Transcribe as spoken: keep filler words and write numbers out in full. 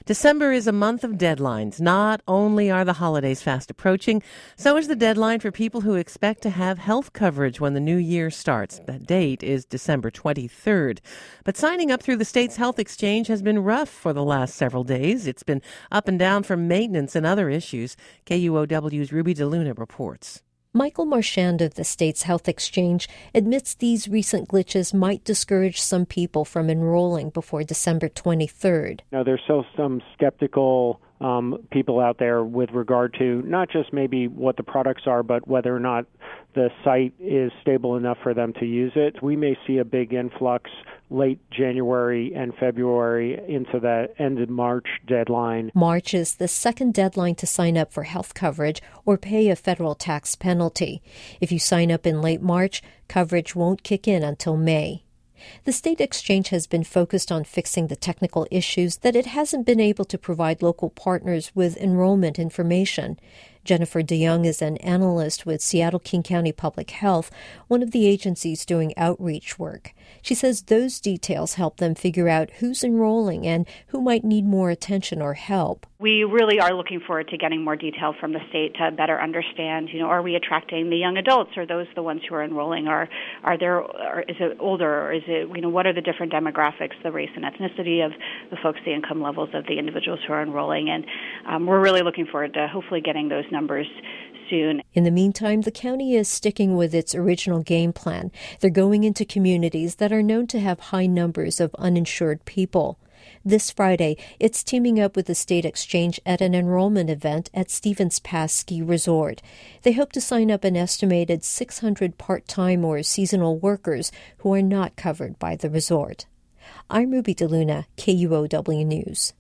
December is a month of deadlines. Not only are the holidays fast approaching, so is the deadline for people who expect to have health coverage when the new year starts. That date is December twenty-third. But signing up through the state's health exchange has been rough for the last several days. It's been up and down for maintenance and other issues. K U O W's Ruby DeLuna reports. Michael Marchand of the state's health exchange admits these recent glitches might discourage some people from enrolling before December twenty-third. Now, there's still some skeptical um, people out there with regard to not just maybe what the products are, but whether or not the site is stable enough for them to use it. We may see a big influx late January and February into the end of March deadline. March is the second deadline to sign up for health coverage or pay a federal tax penalty. If you sign up in late March, coverage won't kick in until May. The state exchange has been focused on fixing the technical issues that it hasn't been able to provide local partners with enrollment information. Jennifer DeYoung is an analyst with Seattle-King County Public Health, one of the agencies doing outreach work. She says those details help them figure out who's enrolling and who might need more attention or help. We really are looking forward to getting more detail from the state to better understand, you know, are we attracting the young adults? Are those the ones who are enrolling? Are are there, or is it older? Or is it, you know, what are the different demographics, the race and ethnicity of the folks, the income levels of the individuals who are enrolling? And um, we're really looking forward to hopefully getting those numbers soon. In the meantime, the county is sticking with its original game plan. They're going into communities that are known to have high numbers of uninsured people. This Friday, it's teaming up with the state exchange at an enrollment event at Stevens Pass Ski Resort. They hope to sign up an estimated six hundred part-time or seasonal workers who are not covered by the resort. I'm Ruby DeLuna, K U O W News.